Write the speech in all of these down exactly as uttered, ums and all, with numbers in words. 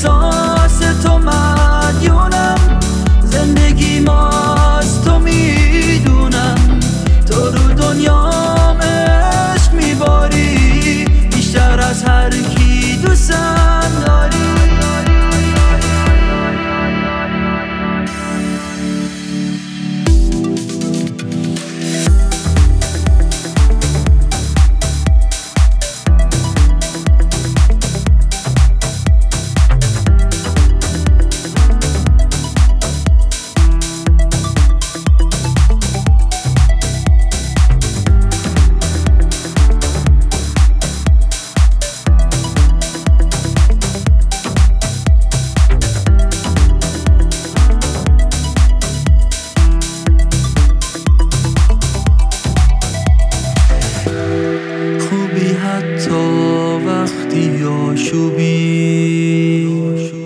احساس تو مدیونم، زندگی ماست تو میدونم، تو رو دنیام عشق میباری، بیشتر از هر کی دوستم داری. حتی وقتی آشوبی،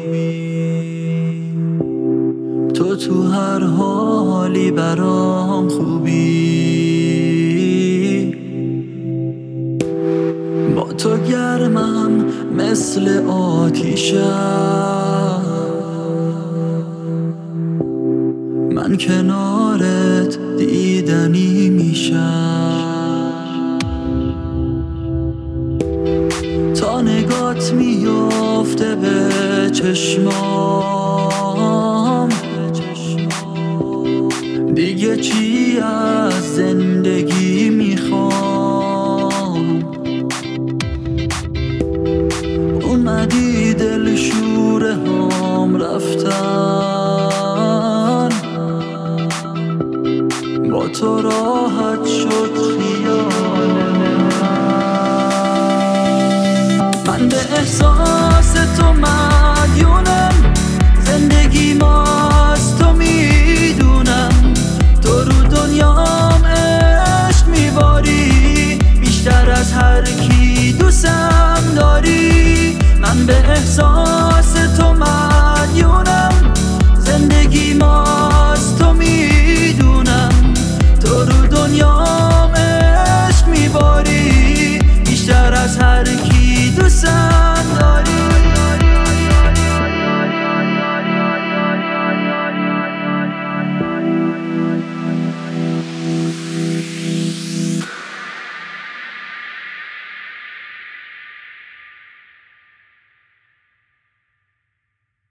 تو تو هر حالی برام خوبی، با تو گرمم مثل آتیشم، من کنارت دیدنی میشم، تا نگات میافته به چشمام، دیگه چی از زندگی میخوام، اومدی دل شوره هم رفتن، با تو راحت شد خیالم، من به احساس تو مدیونم، زندگی ماست تو میدونم، تو رو دنیام عشق میباری، بیشتر از هر کی دوستم داری، من به احساس